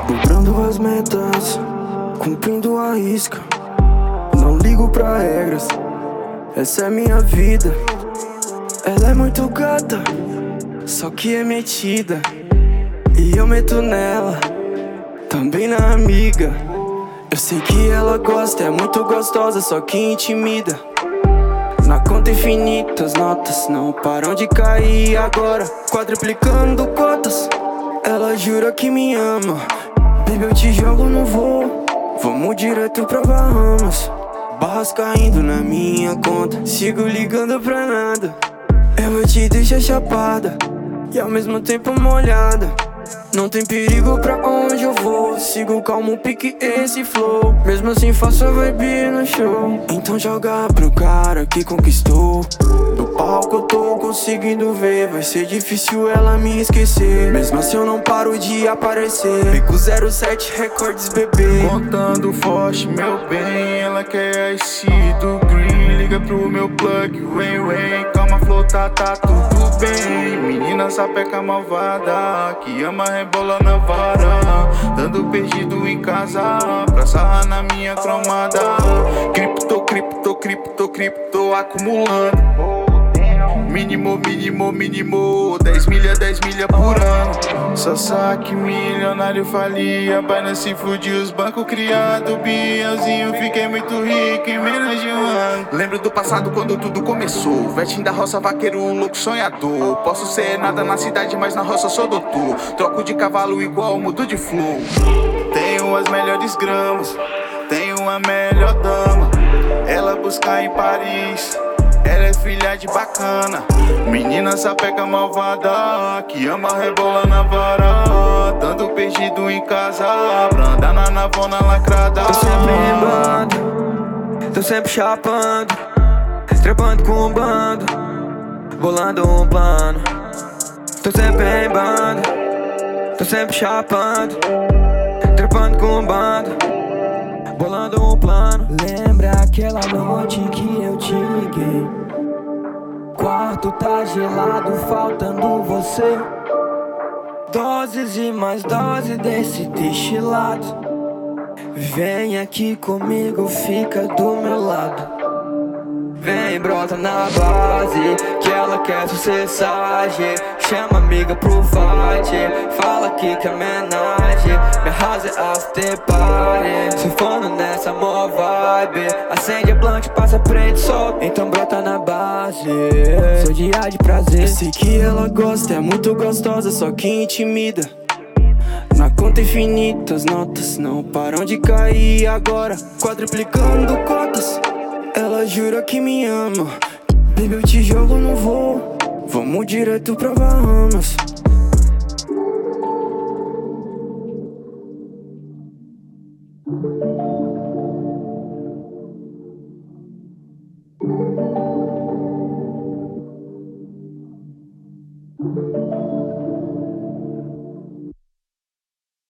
Dobrando as metas, cumprindo a risca. Não ligo pra regras, essa é minha vida. Ela é muito gata, só que é metida. E eu meto nela, também na amiga. Eu sei que ela gosta, é muito gostosa, só que intimida. Na conta infinita, as notas não param de cair agora, quadruplicando cotas. Ela jura que me ama. Baby, eu te jogo no voo, vamos direto pra Bahamas. Barras caindo na minha conta, sigo ligando pra nada. Ela te deixa chapada e ao mesmo tempo molhada. Não tem perigo pra onde eu vou, sigo calmo, pique esse flow. Mesmo assim faço a vibe no show. Então joga pro cara que conquistou. Do palco eu tô conseguindo ver, vai ser difícil ela me esquecer. Mesmo assim eu não paro de aparecer. Pico 07 Records, bebê. Contando forte, meu bem, ela quer ice do green. Liga pro meu plug, vem, calma, flow, tá tudo bem. Menina sapeca malvada, que ama rebola na vara. Dando perdido em casa, pra sarrar na minha cromada. Cripto, acumulando. Mínimo, 10 milha por ano. Só saque milionário falia, Binance fudiu os bancos criado. Bielzinho, fiquei muito rico em menos de um ano. Lembro do passado quando tudo começou. Vetinho da roça, vaqueiro, louco sonhador. Posso ser nada na cidade, mas na roça sou doutor. Troco de cavalo igual, mudo de flow. Tenho as melhores gramas, tenho a melhor dama. Ela busca em Paris, ela é filha de bacana. Menina sapeca malvada, que ama rebola na vara. Dando perdido em casa, pra andar na navona lacrada. Tô sempre rimando, tô sempre chapando, trepando com um bando, bolando um plano. Tô sempre em banda, tô sempre chapando, trepando com um bando, bolando um plano. Lembra aquela noite que eu te liguei? Quarto tá gelado, faltando você. Doses e mais doses desse destilado. Vem aqui comigo, fica do meu lado. Vem, brota na base, que ela quer sucessagem. Chama amiga pro fight, fala aqui que é homenagem. Minha house é after party, surfando nessa mó vibe. Acende a blunt, passa prende, sobe. Então brota na base, seu dia de prazer. Eu sei que ela gosta, é muito gostosa, só que intimida. Na conta infinita, as notas não param de cair agora, quadruplicando cotas. Ela jura que me ama. Baby, eu te jogo no voo, vamos direto pra Bahamas.